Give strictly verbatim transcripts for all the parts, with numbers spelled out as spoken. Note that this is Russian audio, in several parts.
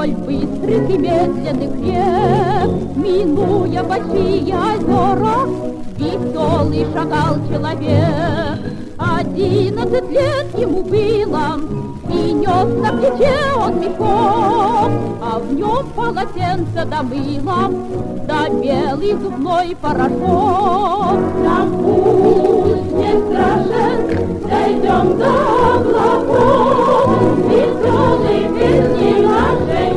Вдоль быстрых и медленных рек, минуя большие озера, веселый шагал человек. Одиннадцать лет ему было, и нес на плече он мешок, а в нем полотенце да мыло, да белый зубной порошок. Нам путь не страшен, дойдем до облаков, веселый песни нашей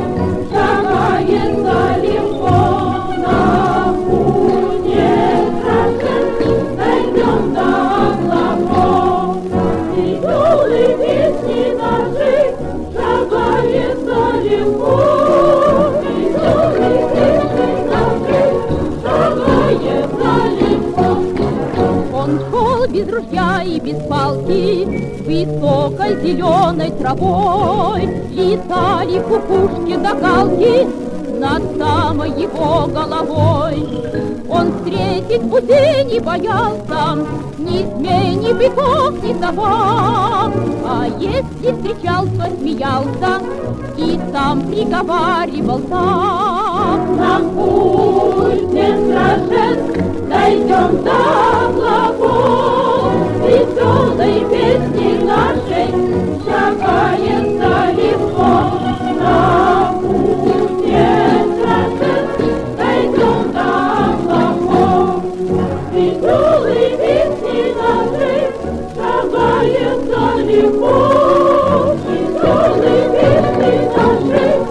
шагается легко. Нам путь не страшен, дойдем до облаков, веселый песни нашей шагается легко. Веселый песни нашей шагается легко. Он шел без ружья и без палки, высокой зеленой травой летали кукушки да галки над самой его головой. Он встретить пути не боялся, ни змей, ни быков, ни собак, а если встречал, то смеялся и сам приговаривал так. Нам путь не страшен, дойдем до облаков, веселой песни нашей шагается легко. Нам путь не страшен, дойдем до облаков, веселой песни нашей шагается легко. Веселой песни нашей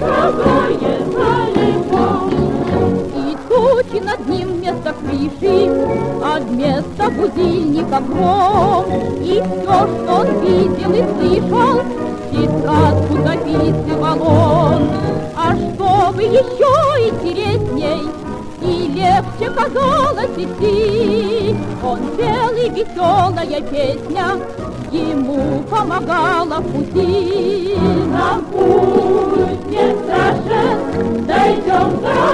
шагается легко. И тучи над ним вместо крыши, а вместо будильника гром. И все, что он видел и слышал, тетрадку записывал он. А чтобы еще интересней и легче казалось идти, он пел, и веселая песня ему помогала в пути. Нам путь не страшен, дойдем до